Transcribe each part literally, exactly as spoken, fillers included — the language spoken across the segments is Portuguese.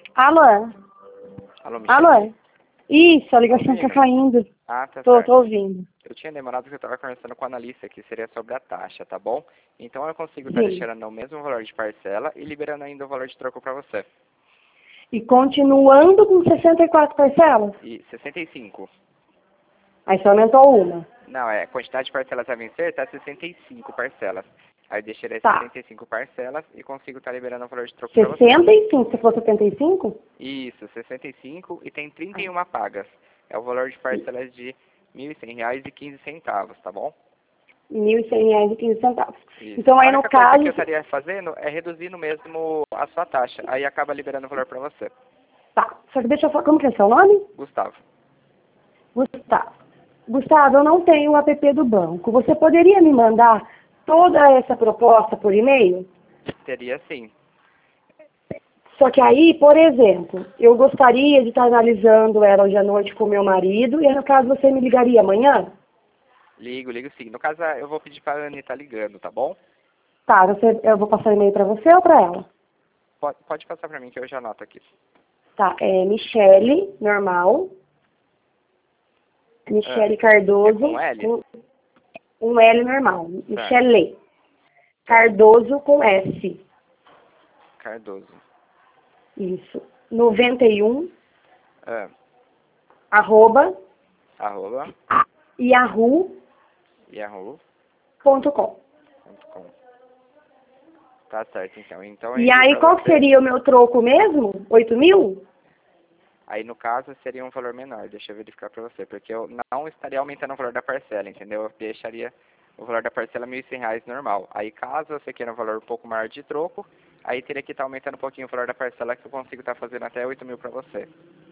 Alô? Alô, Michele? Alô? Isso, a ligação Ouvindo? tá caindo. Ah, tá Tô, certo. tô ouvindo. Eu tinha demorado porque eu estava conversando com o analista que seria sobre a taxa, tá bom? Então eu consigo estar Sim. deixando o mesmo valor de parcela e liberando ainda o valor de troco para você. E continuando com sessenta e quatro parcelas? E sessenta e cinco. Aí só aumentou uma. Não, é, a quantidade de parcelas a vencer está sessenta e cinco parcelas. Aí eu deixaria Tá. sessenta e cinco parcelas e consigo estar liberando o valor de troco para você. sessenta e cinco, você falou setenta e cinco? Isso, sessenta e cinco e tem trinta e uma pagas. É o valor de parcelas de mil e cem reais e quinze centavos, tá bom? mil e cem reais e quinze centavos. Isso. Então A aí no única coisa caso... que eu estaria fazendo é reduzindo mesmo a sua taxa. Aí acaba liberando o valor para você. Tá, só que deixa eu falar, como que é seu nome? Gustavo. Gustavo. Gustavo, eu não tenho o app do banco. Você poderia me mandar toda essa proposta por e-mail? Teria sim. Só que aí, por exemplo, eu gostaria de estar analisando ela hoje à noite com meu marido, e no caso você me ligaria amanhã? Ligo, ligo sim. No caso, eu vou pedir para a Anny estar ligando, tá bom? Tá, você, eu vou passar e-mail para você ou para ela? Pode, pode passar para mim que eu já anoto aqui. Tá, é Michele, normal. Michele Ah, Cardoso. é com L? Com, um L normal. Certo. Michele. Cardoso com S. Cardoso. Isso. noventa e um, Ah, arroba, arroba, yahoo yahoo ponto com. ponto com. Tá certo, então. Então eu E envio aí, para qual que você. seria o meu troco mesmo? oito mil? Aí, no caso, seria um valor menor. Deixa eu verificar para você. Porque eu não estaria aumentando o valor da parcela, entendeu? Eu deixaria o valor da parcela mil e cem reais normal. Aí, caso você queira um valor um pouco maior de troco, aí teria que estar aumentando um pouquinho o valor da parcela, que eu consigo estar fazendo até oito mil para você.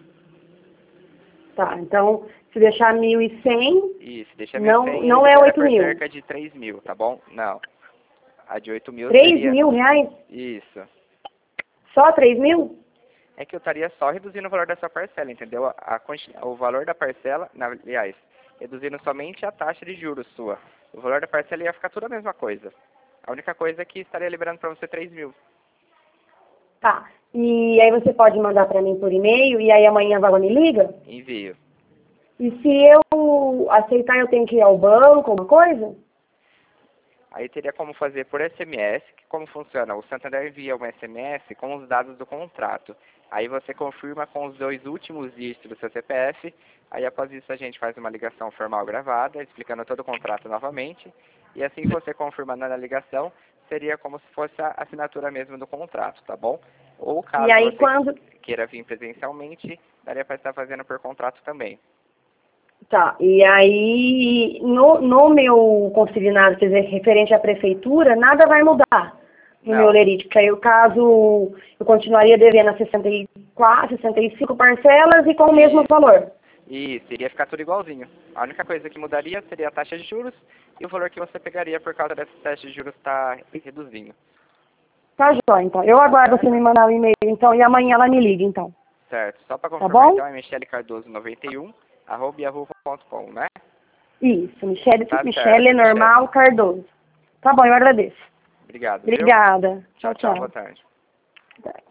Tá, então, se deixar mil e cem, Isso, deixa mil e não, cem e não é libera oito por mil. cerca de três mil, tá bom? Não. A de oito mil três seria... mil reais? Isso. Só três mil? É que eu estaria só reduzindo o valor dessa parcela, entendeu? A, a, o valor da parcela, na, aliás, reduzindo somente a taxa de juros sua. O valor da parcela ia ficar tudo a mesma coisa. A única coisa é que estaria liberando para você três mil. Tá. E aí você pode mandar para mim por e-mail e aí amanhã ela me liga? Envio. E se eu aceitar, eu tenho que ir ao banco, alguma coisa? Aí teria como fazer por S M S, que como funciona? O Santander envia um S M S com os dados do contrato. Aí você confirma com os dois últimos dígitos do seu C P F. Aí após isso a gente faz uma ligação formal gravada, explicando todo o contrato novamente. E assim que você confirmando na ligação, seria como se fosse a assinatura mesmo do contrato, tá bom? Ou E caso aí você quando... queira vir presencialmente, daria para estar fazendo por contrato também. Tá, e aí no, no meu consignado, quer dizer, referente à prefeitura, nada vai mudar no meu Não. lerite, porque aí o caso eu continuaria devendo as sessenta e quatro, sessenta e cinco parcelas e com o mesmo Isso. valor. Isso, iria ficar tudo igualzinho. A única coisa que mudaria seria a taxa de juros e o valor que você pegaria por causa dessa taxa de juros estar reduzindo. Tá joia, então. Eu Tá aguardo certo? você me mandar o e-mail, então, e amanhã ela me liga, então. Certo. Só para Tá confirmar, bom? então, é michele cardoso noventa e um, arroba yahoo ponto com, né? Isso, Michele, Tá Michele certo, Michele. Normal Cardoso. Tá bom, eu agradeço. Obrigado, viu? Obrigada. Tchau, Tchau, tchau. Boa tchau. tarde. Tá.